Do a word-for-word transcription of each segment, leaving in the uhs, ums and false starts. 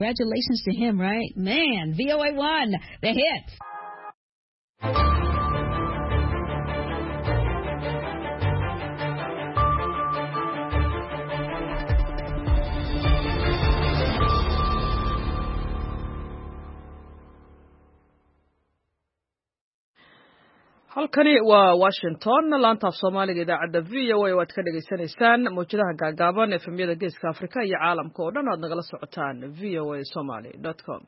Congratulations to him, right? Man, V O A one, the hits. halkani waa Washington laanta af Soomaaliga idaacada V O A waad ka dhageysanaysaan muujadaha gaagaaban efemyada geeska Afrika iyo caalamka oo dhan aad nagala socotaan v o a somali dot com.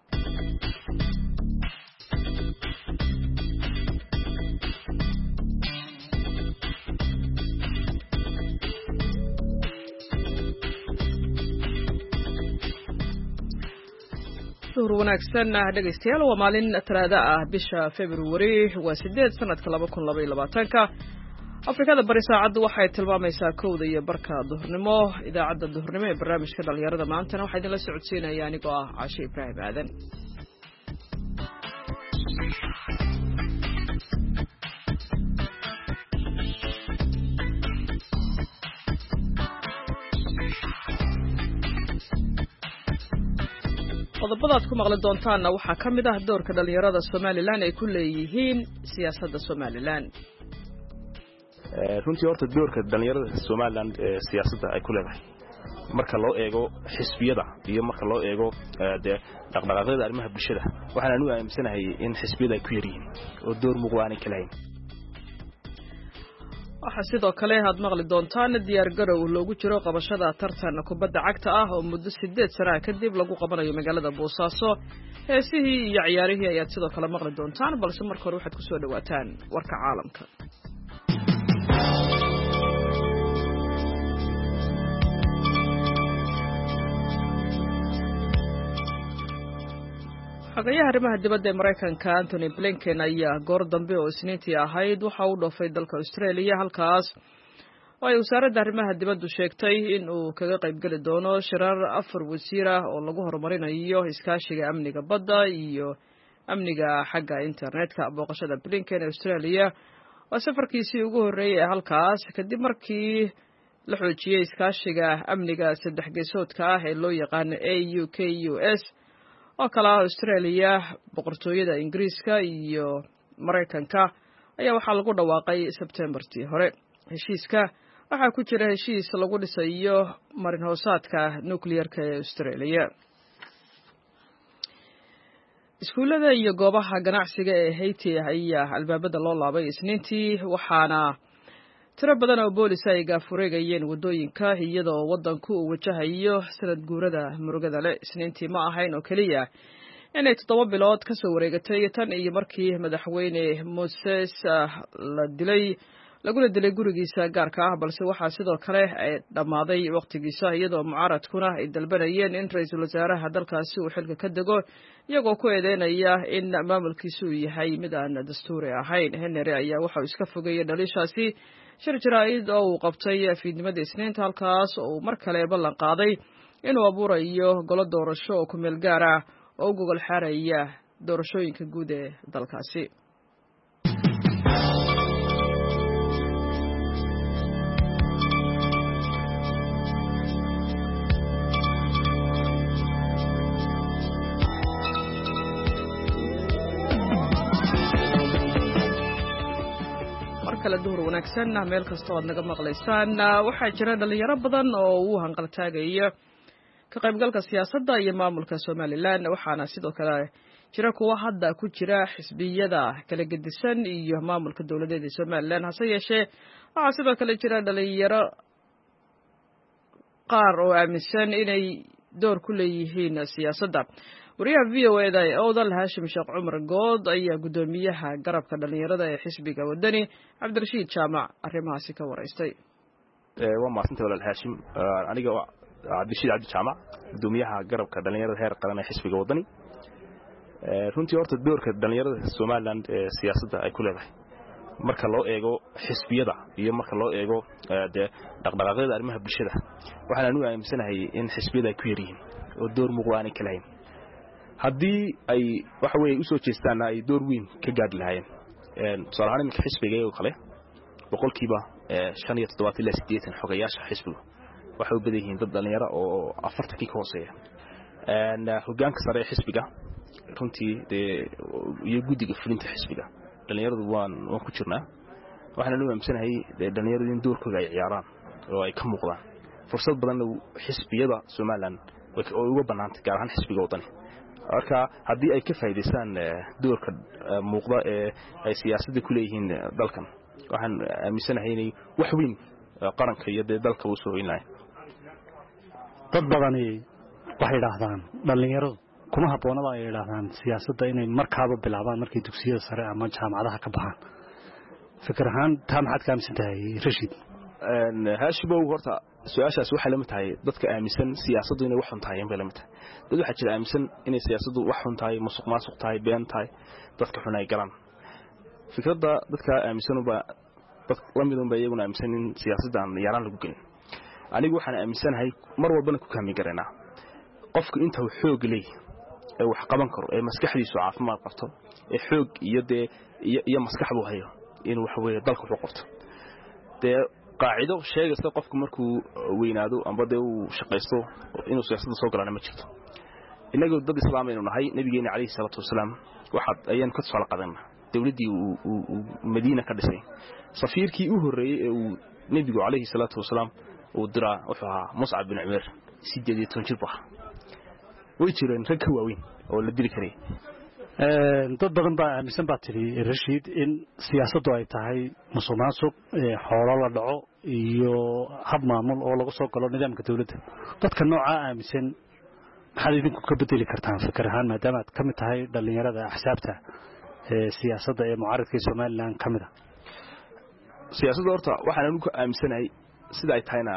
suur wanaagsan dhageystayaal waa maalin talaado ah bisha February waa sideed sanadka laba kun laba iyo labaatan Afrikada bari saacadu waxay tilmaamaysaa kowda iyo barka duhurnimo idaacada duhurnimo ee barnaamijka dhalinyarada maanta waxa idin la socodsiinaya anigoo ah Caashe Ibrahim Aadan qodobada ku maqli doontaana waxa kamid ah doorka dhalinyarada Soomaaliland ay ku leeyihiin siyaasadda Soomaaliland ee runtii horta doorka dhalinyarada Soomaaliland ee siyaasadda ay ku leedahay marka loo eego xisbiyada iyo marka loo eego ee dhaqdhaqaaqyada arrimaha bulshada waxaan anu aaminsanahay in xisbiyada ay ku yaryihiin oo door muuqda aan kalahayn waxa sidoo kale aad maqli doontaan diyaar garow loogu jiro qabashada tartan kubadda cagta ah oo muddo sideed sano kadib lagu qabanayo magaalada Boosaaso heesihii iyo ciyaarihii ayaad sidoo kale maqli doontaan balse marka hore waxaad ku soo dhawaataan warka caalamka Xogayaha arrimaha dibadda ee Mareykanka Anthony Blinken ayaa goor dambe oo Isniintii ahayd waxa uu dhoofay dalka Australia halkaas oo ay wasaaradda arrimaha dibaddu sheegtay in uu kaga qayb gali doono shirar afar wasiir ah oo lagu horumarinayo iskaashiga amniga badda iyo amniga xagga internetka booqashada Blinken ee Australia waa safarkiisii ugu horreeyay ee halkaas kadib markii la xoojiyay iskaashiga amniga saddex geesoodka ah ee loo yaqaan A U K U S oo kala Australia boqortooyada Ingiriiska iyo Mareykanka ayaa waxa lagu dhawaaqay September-tii hore heshiiska waxa ku jira heshiis lagu dhisayo marin hoosaadka nuclear-ka ee Australia iskuulada iyo goobaha ganacsiga ee Haiti ayaa albaabada loo laabay Isniintii waxaana tiro badan oo boolis ay gaafureegayeen wadooyinka iyadoo wadanku uu wajahayo sanad guurada murugada leh Isniintii ma ahayn oo kaliya inay toddoba bilood ka soo wareegatay tan iyo markii madaxweyne Moses la dilay laguna dilay gurigiisa gaarka ah balse waxa sidoo kale ay dhamaaday waqtigiisa iyadoo mucaaradkuna ay dalbanayeen in ra'iisul wasaaraha dalkaasi uu xilka ka dago iyagoo ku eedeynaya in maamulkiisu yahay mid aan dastuuri ahayn Henry ayaa waxa uu iska fogeeyay dhalishaasi shir jaraa'id oo uu qabtay fiidnimada Isniinta halkaas oo uu mar kale ballan qaaday inuu abuurayo golo doorasho oo ku meel gaar ah oo u gogol xaaraya doorashooyinka guud ee dalkaasi duhur wanaagsan meel kasta oo aad naga maqlaysaan waxaa jira dhalinyaro badan oo uu hanqal taagaya ka qaybgalka siyaasadda iyo maamulka Soomaaliland waxaana sidoo kale jira kuwa hadda ku jira xisbiyada kala gedisan iyo maamulka dawladeed ee Soomaaliland hase yeeshee waxaa sidoo kale jira dhalinyaro qaar oo aaminsan inay door ku leeyihiin siyaasadda wariyaha V O A da ee Odal Hashim Sheekh Cumar Good ayaa gudoomiyaha garabka dhalinyarada ee xisbiga wadani Cabdirashiid Jaamac arrimahaasi ka wareystay ee waa maasanta walaal Hashim aniga Cabdirashiid Cabdi Jaamac gudoomiyaha garabka dhalinyarada heer qaran ee xisbiga wadani ee runtii horta doorka dhalinyarada Soomaaliland ee siyaasadda ay ku leedahay marka loo eego xisbiyada iyo marka loo eego ee dhaqdhaqaaqyada arrimaha bulshada waxaan anu aaminsanahay in xisbiyada ay ku yaryihiin oo door muuqda aan kalahayn haddii ay waxa weey u soo jeestaan ay door weyn ka gaadhi lahaayeen een tusaale iminka xisbiga oo kale boqolkiiba shan iyo toddobaatan ilaa siddeetan xogayaasha xisbiga waxay u badan yihiin dad dhalinyaro oo afartan ka hooseeya hoggaanka sare ee xisbiga runtii iyo guddiga fulinta xisbiga dhalinyaradu waan waan ku jirnaa waxaan u aaminsanahay dhalinyaradu in doorkooda ay ciyaaraan oo ay ka muuqdaan fursad badan oo xisbiyada Soomaaliland oo uga banaantay gaar ahaan xisbiga wadani marka haddii ay ka faa'iideystaan doorka muuqda ee ay siyaasadda ku leeyihiin dalkan waxaan aaminsanahay inay wax weyn qaranka iyo dalka u soo weynayaan dad badani waxay yiraahdaan dhalinyaradu kuma habboonada ay yiraahdaan siyaasadda inay markaaba bilaabaan markay dugsiyada sare ama jaamacadaha ka baxaan fikir ahaan taa maxaad ka aaminsan tahay Rashid haashibow horta su'aashaas waxa la mid tahay dadka aaminsan siyaasaddu inay wax xun tahay in bay la mid tahay dad waxa jira aaminsan inay siyaasaddu wax xun tahay musuq maasuq tahay been tahay dadka xun ay galaan fikradda dadka aaminsan uba dad la mid un bay iyaguna aaminsan in siyaasadda aan yaraan lagu gelin anigu waxaan aaminsanahay mar walbana ku kaami garanaa qofku inta uu xoog leeyahay ee wax qaban karo ee maskaxdiisu caafimaad qabto ee xoog iyo de iyo maskaxdu hayo in wax weeye dalka wuxuu qorto de qaacido sheegaysa qofku markuu weynaado amba de uu shaqaysto inuu siyaasadda soo galana ma jirto inagu dad islaam aynu nahay nabigeena kaleey salaatu wasalaam waxa ayaan ka soo qaadanaa dawladii uu Madiina ka dhisay safiirkii u horeeyay ee uu nabigu kaleey salaatu wasalaam uu diraa wuxuu ahaa Mus'ab bin Umayr sideed iyo toban jir baa way jireen rag ka waaweyn oo la diri karay dad badan baa aaminsan baa tiri Rashid in siyaasaddu ay tahay musuqmaasuq xoolo la dhaco iyo hab maamul oo lagu soo galo nidaamka dawladda dadka nooca aaminsan maxaad idinku ka bedeli kartaan fikir ahaan maadaama aad ka mid tahay dhalinyarada axsaabta ee siyaasadda ee mucaaradka Soomaaliland ka mid ah siyaasadda horta waxaan anigu aaminsanahay sida ay tahayna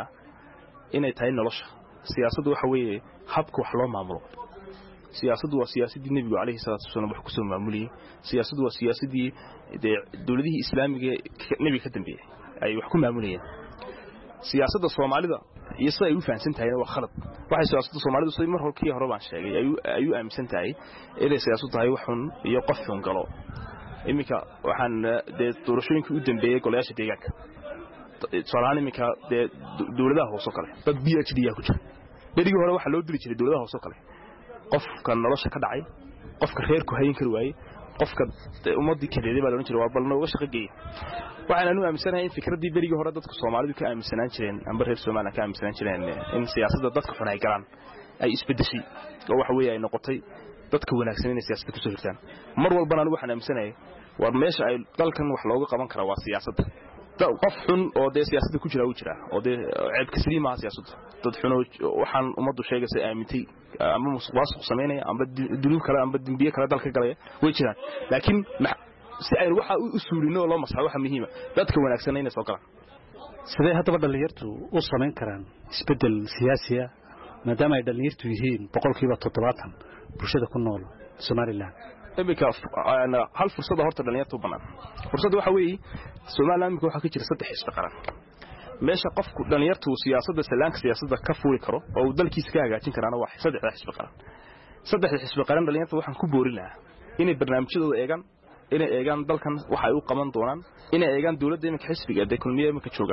inay tahay nolosha siyaasaddu waxa weeye habka wax loo maamulo siyaasaddu waa siyaasadii nabiga kaleey salaatu wasalaam wax ku soo maamuliyay siyaasaddu waa siyaasadii dawladihii islaamiga nabiga ka dambeeyay ay wax ku maamulayeen siyaasadda Soomaalida iyo sida ay u fahansan tahay waa khalad waxay siyaasadda Soomaalidu soo mar horkii hore baan sheegay ay ay u aaminsan tahay inay siyaasaddu tahay wax xun iyo qof xun galo imika waxaan doorashooyinka u dambeeyay golayaasha deegaanka Soomaaliya imika dawladaha hoose kale dad B H D ku jira berigii hore waxa loo diri jiray dawladaha hoose kale qofka nolosha ka dhacay qofka reerku hayn kar waayay qofka ummadii kadeeday baa loo jiray waa balna uga shaqo geeyay waxaan anu aaminsanahay in fikradii berigii hore dadku Soomaalidu ka aaminsanaan jireen amba reer Soomaaliya ka aaminsanaan jireen in siyaasadda dadka xun ay galaan ay isbedeshay oo waxa weeye ay noqotay dadka wanaagsan in siyaasadda ku soo hirtaan mar walbana anu waxaan aaminsanahay war meesha ay dalkan wax looga qaban karo waa siyaasadda qof xun oo de siyaasadda ku jira uu jira oo de ceeb ka saliima siyaasadda dad xun waxaan umadu sheegaysa aamintay ama musuqmaasuq sameynaya amba dunuub kale amba dambiye kale dalka galaya way jiraan laakiin si ay waxa u suulino loo masaxo waxa muhiim ah dadka wanaagsan inay soo galaan sidee hadaba dhalinyartu u sameyn karaan isbedel siyaasi ah maadaama ay dhalinyartu yihiin boqolkiiba toddobaatan bulshada ku nool Soomaaliland imika ana hal fursad horta dhalinyartu banaan fursad waxa weey Soomaaliland imika waxa ka jira saddex xisbi qaran meesha qofku dhalinyartu siyaasadda salaanka siyaasadda ka fuuli karo oo dalkiisa ka hagaajin karaan waa saddex xisbi qaran saddex xisbi qaran dhalinyartu waxaan ku boori lahaa inay barnaamijyadooda eegan inay eegan dalkan waxa ay u qaban doonaan inay eegan dawladda imika xisbiga ee kulmiye imika jooga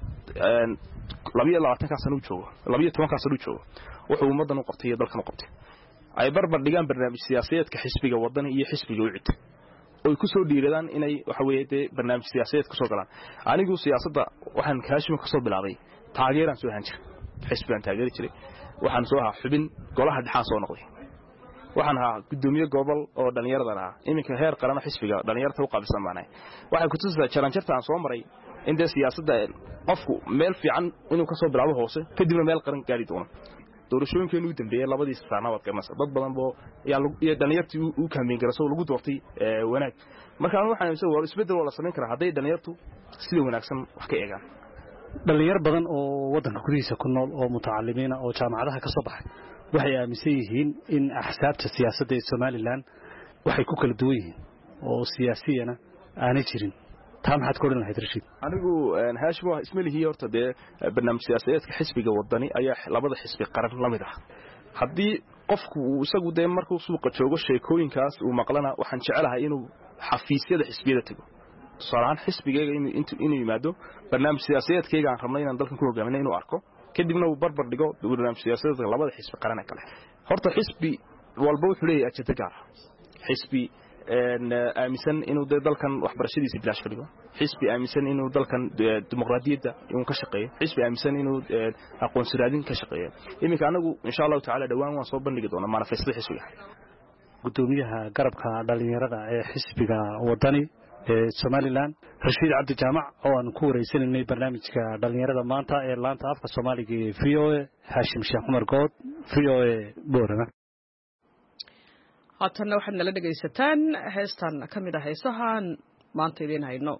een laba iyo labaatan ka sano joogo laba iyo toban ka sano joogo wuxuu ummadan u qabtay dalkan u qabtay ay barbar dhigaan barnaamij siyaasadeedka xisbiga wadani iyo xisbiga u cid oo ku soo dhiiradaan inay waxa weeye barnaamij siyaasadeed ku soo galaan anigu siyaasadda waxaan kaashimo ka soo bilaabay taageeraan soo hanjir xisbigan taageeri jiray waxaan soo ahaa xubin golaha dhaxan soo noqday waxaan ahaa gudoomiye gobol oo dhalinyarada ah iminka heer qaran xisbiga dhalinyarada u qaabsan maanay waxay ku tusaysaa challenge-ta aan soo maray in de siyaasadda qofku meel fiican inuu ka soo bilaabo hoose kadibna meel qaran gaari doono doorashooyinkeenu u dambeeyay labadii sanadood ka mas'ad dad badan boo iyo dhalinyartii uu kaameen garasoo lagu doortay wanaag marka waxaan isoo war isbedel wala sameyn karaa haday dhalinyartu sida wanaagsan wax ka eegaan dhalinyar badan oo wadanka gudihiisa ku nool oo mutacalimiina oo jaamacadaha ka soo baxay waxay aaminsan yihiin in axsaabta siyaasadda ee Soomaaliland waxay ku kala duwan yihiin oo siyaasiyana aanay jirin taam had koodin lahayd Rashid anigu haashimo ismalihi horta de barnaamij siyaasadeedka xisbiga wadani ayaa labada xisbi qaran lamid ah hadii qofku isagu de markuu suuqa joogo sheekooyinkaas uu maqlana waxaan jecelahay inuu xafiisyada xisbiyada tago saraan xisbigeega inuu inuu yimaado barnaamij siyaasadeedkayga aan rabnay inaan dalkan ku hogaaminay inuu arko kadibna uu barbar dhigo barnaamij siyaasadeedka labada xisbi qaran kale horta xisbi walba wuxuu leeyahay ajenda gaar ah xisbi aaminsan inuu dalkan waxbarashadiisa bilaash ka dhigo xisbi aaminsan inuu dalkan dimuqraadiyadda inuu ka shaqeeyo xisbi aaminsan inuu aqoonsi raadin ka shaqeeyo iminka anagu insha Allah taala dhawaan waan soo bandhigi doonaa manifesto xisbiga gudoomiyaha garabka dhalinyarada ee xisbiga wadani ee Somaliland Rashiid Cabdi Jaamac oo aan ku wareysanay barnaamijka dhalinyarada maanta ee laanta afka Soomaaliga ee V O A Hashim Sheekh Umar Good V O A Boorama haatan waxaad nala dhagaysataan heestan ka mid ah heesahan maanta idin hayno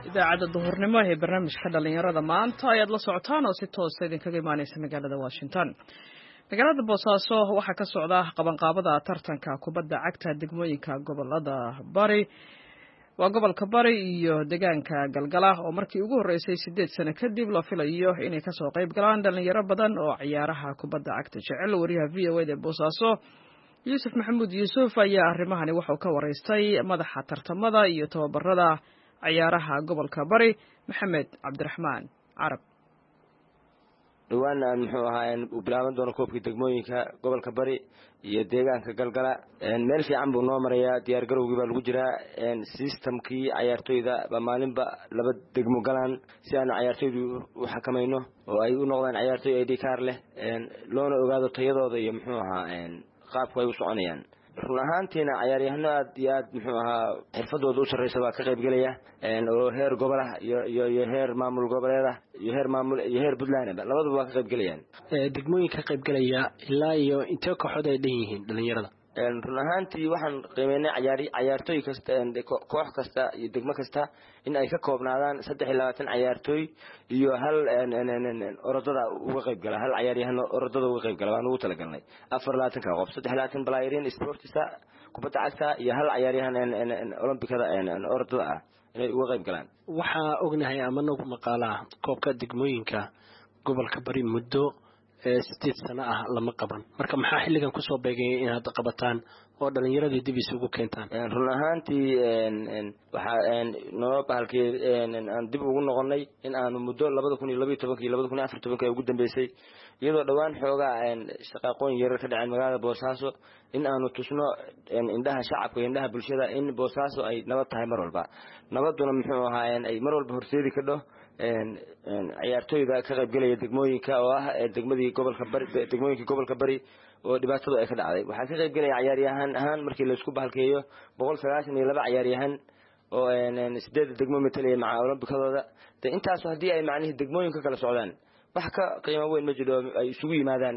idaacadda duhurnimo ee barnaamijka dhalinyarada maanta ayaad la socotaan oo si toosa idinkaga imaaneysa magaalada Washington. magaalada Boosaaso waxaa ka socda qabanqaabada tartanka kubadda cagta degmooyinka gobolada Bari waa gobolka Bari iyo deegaanka Galgala oo markii ugu horeysay sideed sano kadib la filayo inay ka soo qayb galaan dhalinyaro badan oo ciyaaraha kubadda cagta jecel. wariyaha V O A ee Boosaaso Yuusuf Maxamuud Yuusuf ayaa arrimahani wuxuu ka wareystay madaxa tartamada iyo tababarada ciyaaraha gobolka Bari Maxamed Cabdiraxmaan Carab. dhawaan muxuu ahaa u bilaaban doona koobka degmooyinka gobolka Bari iyo deegaanka Galgala meel fiican buu noo marayaa diyaar garowgii baa lagu jiraa systemkii ciyaartoyda ba maalinba laba degmo galaan si aan ciyaartoydu u xakamayno oo ay u noqdaan ciyaartoy I D card leh loona ogaado tayadooda iyo muxuu ahaa qaabku ay u soconayaan. run ahaantiina ciyaaryahano aad iyo aad muxuu ahaa xirfadooda u sarreysa baa ka qayb galaya oo heer gobol ah iyo iyo heer maamul goboleed ah iyo heer maamul iyo heer Puntland labaduba waa ka qayb galayaan. degmooyinka ka qayb galaya ilaa iyo intee kooxood ay dhan yihiin dhalinyarada. run ahaantii waxaan qiimeynay ciyaari ciyaartoy kasta koox kasta iyo degmo kasta in ay ka koobnaadaan saddex iyo labaatan ciyaartoy iyo hal orodada uga qayb gala hal ciyaaryahano orodada uga qayb gala waan ugu talagalnay afar iyo labaatan ka qof saddex iyo labaatan balaayirin sportista kubadda cagta iyo hal ciyaaryahan Olombikada orodada ah inay uga qayb galaan. waxaa ognahay ama nagu maqaalaa koobka degmooyinka gobolka Bari muddo sideed sano ah lama qaban marka maxaa xilligan ku soo beegay in aad qabataan oo dhalinyarada dib isugu keentaan. run ahaantii waxa noo bahalkii aan dib ugu noqonay in aanu muddo laba kun iyo laba iyo toban iyo laba kun iyo afar iyo toban ugu dambeysay iyadoo dhawaan xoogaa shaqaqooyin yar ka dhacay magaalada Boosaaso in aanu tusno indhaha shacabka iyo indhaha bulshada in Boosaaso ay nabad tahay mar walba nabaduna muxuu ahaa ay mar walba horseedi ka dhaw ciyaartoyda ka qayb galaya degmooyinka oo ah degmadii gobolka Bari degmooyinka gobolka Bari oo dhibaatadu ay ka dhacday waxaa ka qayb galaya ciyaaryahan ahaan markii la isku bahalkeeyo boqol sagaashan iyo laba ciyaaryahan oo sideed degmo metelaya maca Olombikadooda intaas hadii ay macnaheedu degmooyinka kala socdaan wax ka qiimo weyn ma jiro ay isugu yimaadaan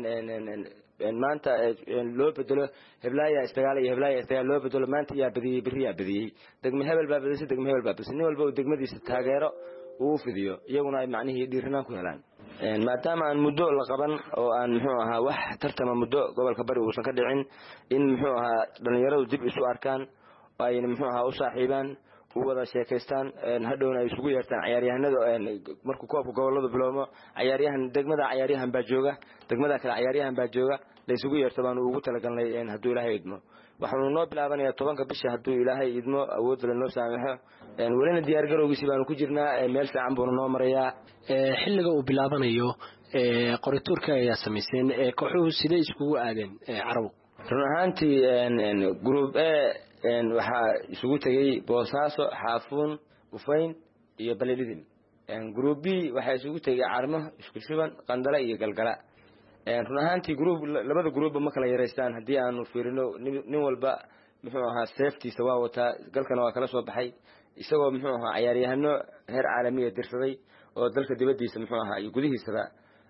maanta loo bedelo heblaaya istagaal iyo heblaaya istagaal loo bedelo maanta yaa badiyay bariya badiyay degmo hebel baa badisay degmo hebel baa badisay nin walba oo degmadiisa taageero uu fidiyo iyaguna ay macnaheedu dhiiranaan ku helaan maadaama aan muddo la qaban oo aan muxuu ahaa wax tartama muddo gobolka Bari uusan ka dhicin in muxuu ahaa dhalinyaradu dib isu arkaan oo ay muxuu ahaa u saaxiibaan u wada sheekaystaan hadhowna ay isugu yeertaan ciyaaryahanada markuu koobka gobolada bilowmo ciyaaryahan degmada ciyaaryahan baa jooga degmada kale ciyaaryahan baa jooga la isugu yeerto baan ugu talagalnay hadduu Ilaahay idmo waxaanu noo bilaabanayaa tobanka bisha hadduu Ilaahay idmo awood la noo saamaxo walina diyaar garowgiisa baanu ku jirnaa meel fiican buu noo marayaa. xilliga uu bilaabanayo qorituurka ayaa sameyseen kooxuhu sidee iskugu aadeen Carab. run ahaantii group A waxaa isugu tagay Boosaaso Xaafuun Ufayn iyo Balidin. group B waxaa isugu tagay Carmo isku shuban Qandala iyo Galgala. run ahaantii group labada group ma kala yareystaan hadii aanu fiirino nin walba muxuu ahaa safety waa wata galkana waa kala soo baxay isagoo muxuu ahaa ciyaaryahano heer caalami ah dirsaday oo dalka dibadiisa muxuu ahaa iyo gudihiisaba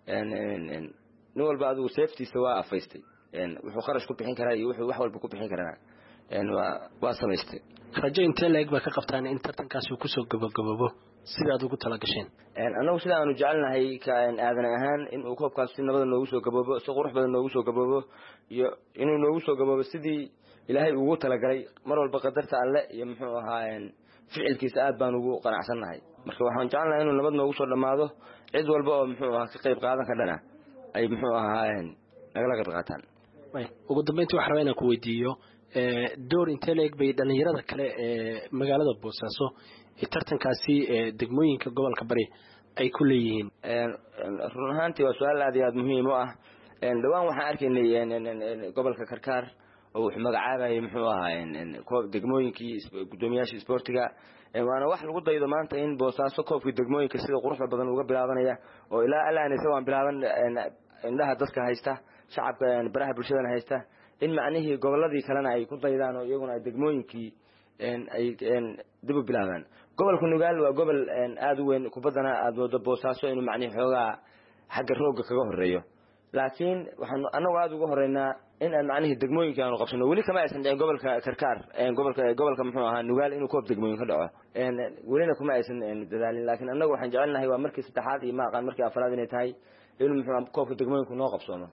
nin walba adigu safety waa afaystay wuxuu kharash ku bixin karaa iyo wuxuu wax walba ku bixin karaa waa waa samaystay. rajo intee leeg ba ka qabtaan in tartankaas uu ku soo gabagababo sida aad ugu tala gasheen. anagu sida aanu jecelnahay ka aadan ahaan in uu koobkaas si nabad noogu soo gababo si qurux badan noogu soo gababo iyo inuu noogu soo gababo sidii Ilaahay ugu tala galay mar walba qadarta Alle iyo muxuu ahaa ficilkiisa aad baan ugu qanacsanahay marka waxaan jecelnahay inuu nabad noogu soo dhamaado cid walba oo muxuu ahaa ka qayb qaadan ka dhana ay muxuu ahaa nagala qayb qaataan. way ugu dambeyntii waxaan rabaa inaan ku weydiiyo door intee leeg bay dhalinyarada kale ee magaalada Boosaaso ee tartankaasi degmooyinka gobolka Bari ay ku leeyihiin. run ahaantii waa su'aal aad iyo aad muhiim u ah dhawaan waxaan arkaynay gobolka Karkaar oo wuxuu magacaabay muxuu ahaa koob degmooyinkii gudoomiyaasha sportiga waana wax lagu daydo maanta in Boosaaso koobka degmooyinka sida quruxda badan uga bilaabanaya oo ilaa alaan isagoo bilaaban indhaha dadka haysta shacabka baraha bulshada haysta in macnaheedu goboladii kalena ay ku daydaan oo iyaguna degmooyinkii ay dib u bilaabaan. gobolka Nugaal waa gobol aad u weyn kubadana aad wado Boosaaso inuu macnaheedu xoogaa xagga rooga kaga horeeyo laakiin waxaan anagu aad uga horeynaa in aan macnaheedu degmooyinka aanu qabsano weli kama aysan dhicin gobolka Karkaar een gobolka gobolka muxuu ahaa Nugaal inuu koob degmooyin ka dhaco een welina kuma aysan dadaalin laakiin annagu waxaan jecelnahay waa markii saddexaad iyo ma aqaan markii afraad inay tahay inuu muxuu koobka degmooyinku noo qabsano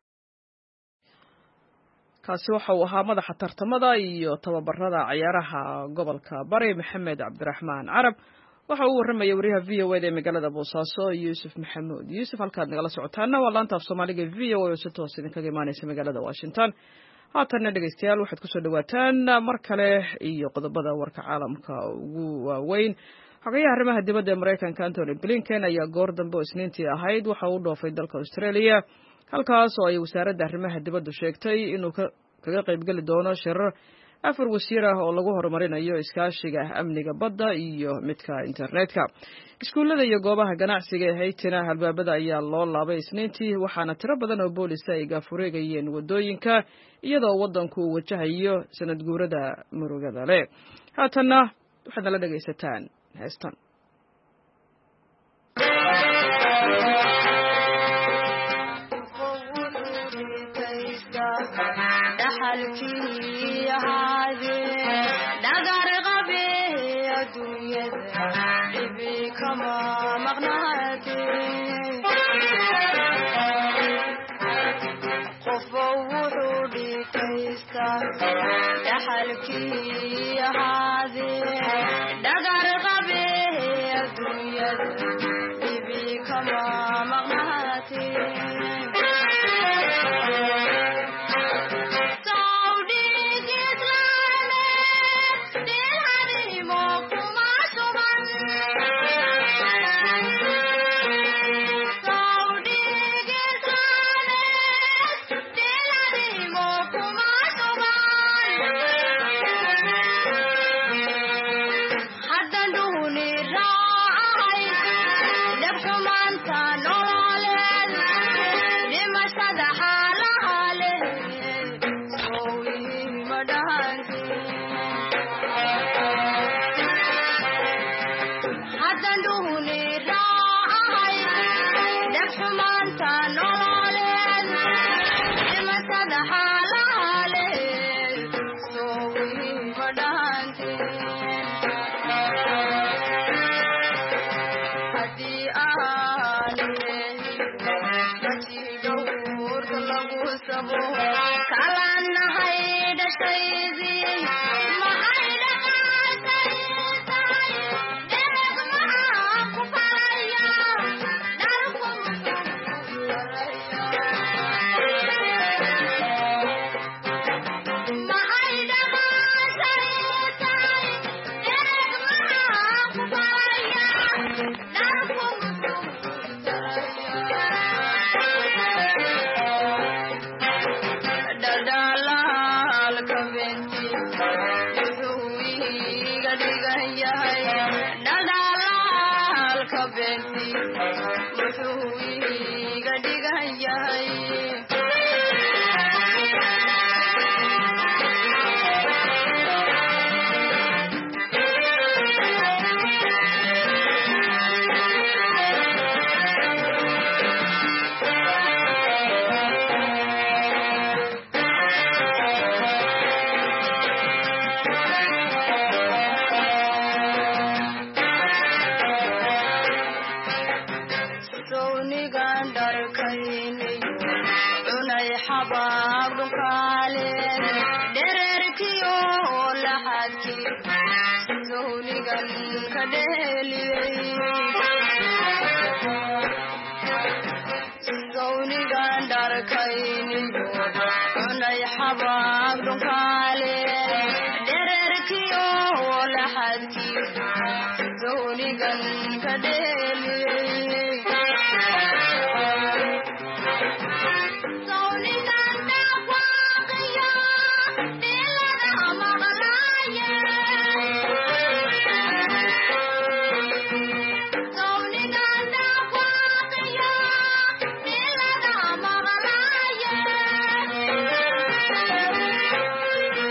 kaasi waxa uu ahaa madaxa tartamada iyo tababarada ciyaaraha gobolka Bari Maxamed Cabdiraxmaan Carab waxa uu warramay wariyaha V O A ee magaalada Boosaaso Yuusuf Maxamuud Yuusuf halkaad nagala socotaana waa laanta af Soomaaliga V O A oo si toos ah kaga imaanaysa magaalada Washington haatan dhageystayaal waxaad ku soo dhawaataan mar kale iyo qodobada warka caalamka ugu waaweyn xogayaha arrimaha dibadda ee Mareykanka Anthony Blinken ayaa goor dambe oo Isniintii ahayd waxa uu dhoofay dalka Australia halkaas oo ay wasaaradda arrimaha dibadda sheegtay inuu kaga qayb gali doono shirar afar wasiir ah oo lagu horumarinayo iskaashiga amniga badda iyo midka internetka iskuulada iyo goobaha ganacsiga ee Haiti-na halbaabada ayaa loo laabay Isniintii waxaana tiro badan oo boolis ay gaafureegayeen wadooyinka iyadoo wadanku uu wajahayo sanad guurada murugada leh haatana waxaad la dhageysataan heestan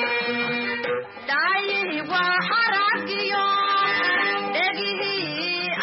Dai wa haragiyo degihi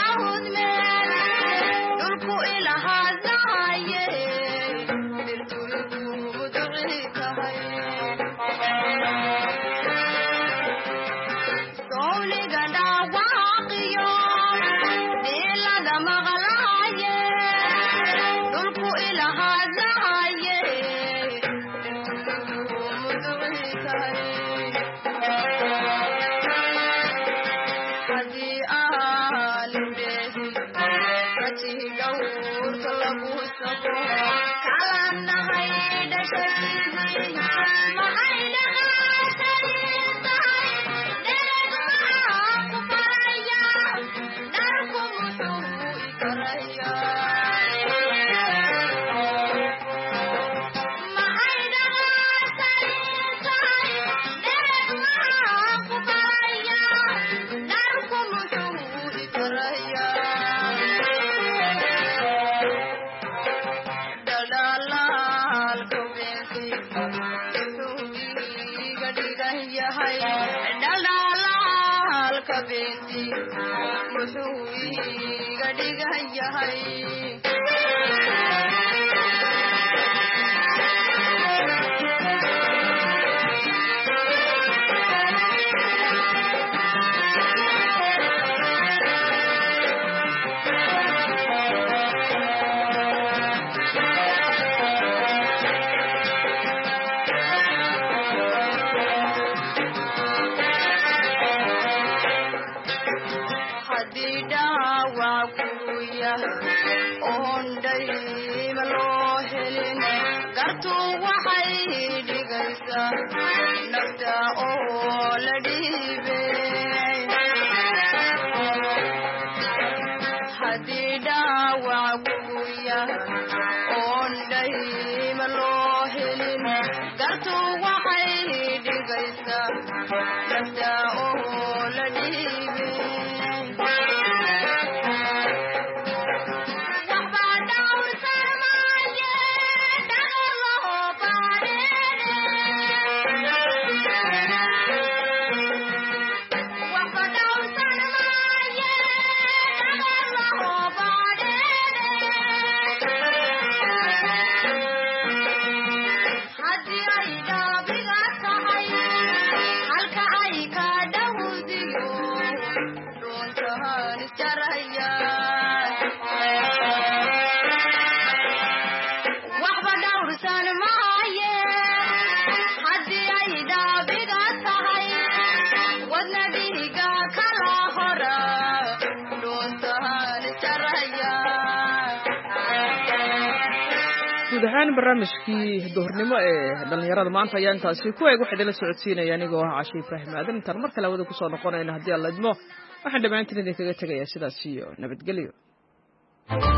guud ahaan barnaamijkii duhurnimo ee dhalinyarada maanta ayaa intaasi ku eeg waxay idinla socodsiinaya anigoo ah Cashe Ibraahim Aadan intaan mar kale wada ku soo noqonayna haddii alla idmo waxaan dhammaantiin idinkaga tegayaa sidaas iyo nabadgelyo.